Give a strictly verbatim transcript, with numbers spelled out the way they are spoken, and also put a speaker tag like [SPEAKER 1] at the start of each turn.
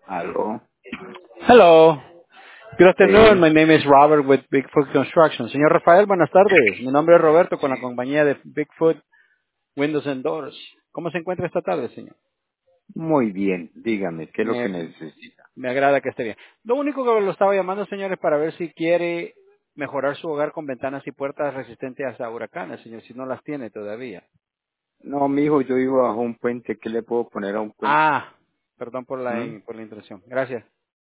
[SPEAKER 1] Aló.
[SPEAKER 2] Hello. Good afternoon.
[SPEAKER 1] Sí,
[SPEAKER 2] My name is Robert with Bigfoot Construction. Señor Rafael, buenas tardes. Mi nombre es Roberto con la compañía de Bigfoot Windows and Doors. ¿Cómo se encuentra esta tarde, señor?
[SPEAKER 1] muy bien. Dígame, ¿qué es lo que
[SPEAKER 2] Me,
[SPEAKER 1] necesita?
[SPEAKER 2] me agrada que esté bien. Lo único que lo estaba llamando, señor, es para ver si quiere mejorar su hogar con ventanas y puertas resistentes a huracanes, señor, si no las tiene todavía.
[SPEAKER 1] No, mijo, yo vivo bajo un puente. ¿Qué le puedo poner a un puente?
[SPEAKER 2] Ah, perdón por la,
[SPEAKER 1] ¿Mm?
[SPEAKER 2] por la interrupción. Gracias.